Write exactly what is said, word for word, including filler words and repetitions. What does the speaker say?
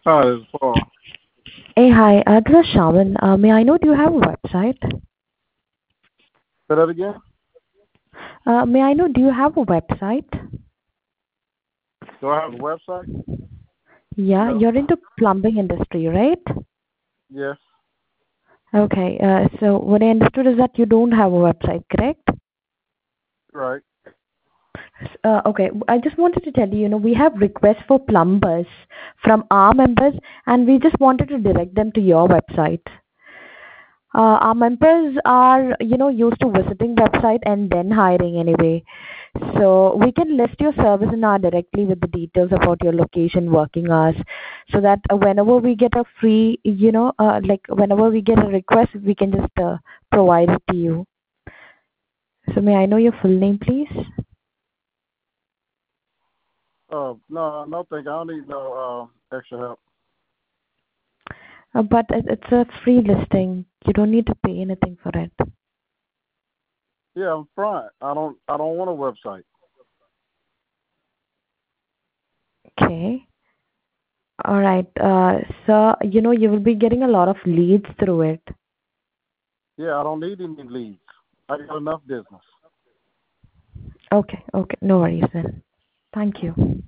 Hi, this is Paul. Hey, hi, uh, this is Shaman. Uh, may I know, do you have a website? Say that again. Uh, may I know, do you have a website? Do I have a website? Yeah, No. you're into plumbing industry, right? Yes. Okay, uh, so what I understood is that you don't have a website, correct? Right. Uh, okay, I just wanted to tell you, you know, we have requests for plumbers from our members, and we just wanted to direct them to your website. Uh, our members are, you know, used to visiting website and then hiring anyway. So we can list your service in our directly with the details about your location, working hours, so that uh, whenever we get a free, you know, uh, like whenever we get a request, we can just uh, provide it to you. So may I know your full name, please? Uh, no, no, thank you. I don't need no uh extra help. Uh, but it, it's a free listing. You don't need to pay anything for it. Yeah, I'm fine. I don't. I don't want a website. Okay. All right. Uh, so you know you will be getting a lot of leads through it. Yeah, I don't need any leads. I got enough business. Okay. Okay. No worries then. Thank you.